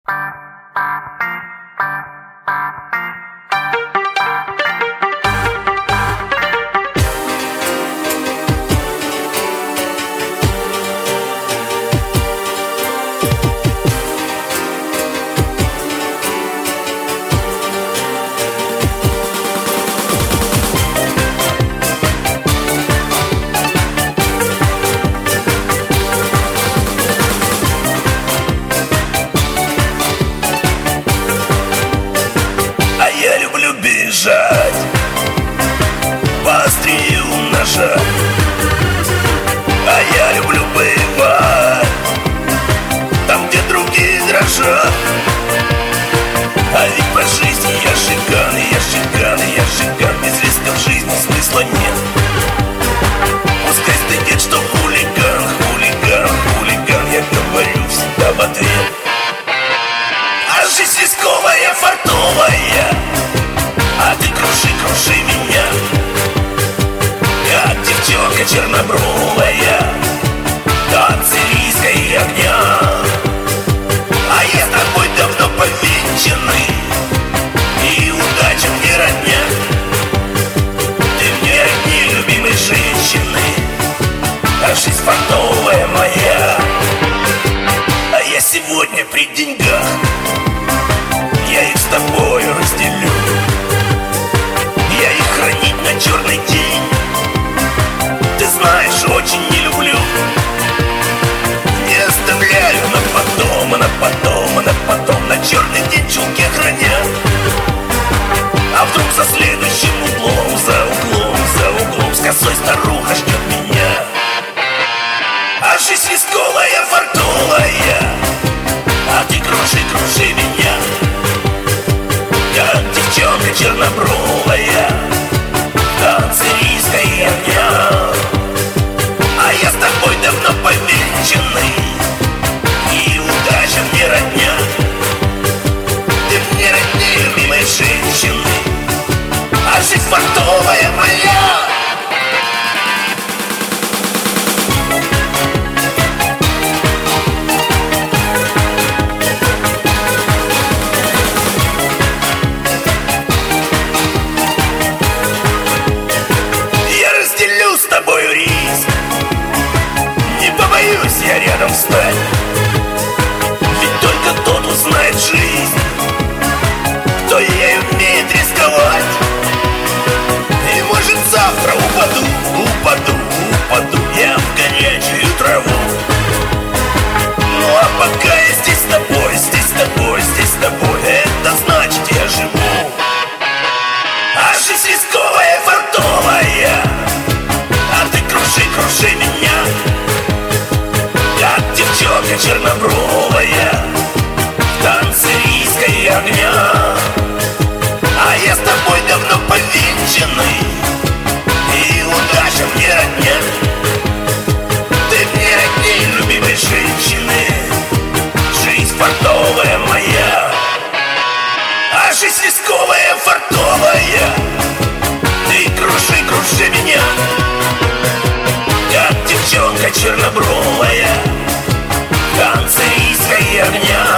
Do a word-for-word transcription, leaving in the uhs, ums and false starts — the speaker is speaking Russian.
Бежать, поострее умножать. А я люблю бывать там, где другие дрожат. А ведь по жизни я шикан, и я шикан, и я шикан. Без риска в жизни смысла нет. Пускай стыдит, что хулиган, хулиган, хулиган. Я говорю всегда в ответ. А жизнь рисковая, фартовая. А ты круши, круши меня, как девчонка чернобровая, танцы риска и огня. А я с тобой давно повенчанный, и удача мне родня. Ты мне одни любимой женщины, а жизнь фартовая моя. А я сегодня при деньгах, я их с тобою разделю. Я их хранить на черный день, ты знаешь, очень не люблю. Не оставляю на потом, а на потом, а на потом. На черный день чулки храня. А вдруг за следующим углом, за углом, за углом с косой старуха ждет меня. А жизнь рисковая, фартовая. А ты круши, круши меня, как девчонка чернобровая, танцы риска и огня. А я с тобой давно повенчанный, и удача мне родня. Ты мне роднее любимой женщины, а жизнь фартовая моя. С тобою риск, не побоюсь я рядом встать. Ведь только тот узнает жизнь, кто ей умеет рисковать. И может завтра упаду, упаду, упаду я в горячую траву. Ну а пока я здесь с тобой, здесь с тобой, здесь с тобой, это значит я живу. А жизнь рисковая, фартовая. Круши, круши меня, как девчонка чернобровая, танцы риска и огня. А я с тобой давно повенчанный, и удача мне родня. Ты мне родней любимой женщины, жизнь фартовая моя. А жизнь рисковая, фартовая. Ты круши, круши меня, как девчонка чернобровая, танцы риска и огня.